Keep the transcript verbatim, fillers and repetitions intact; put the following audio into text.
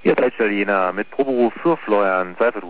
Hier ist Italiener mit Proberuf für Florian Seifert.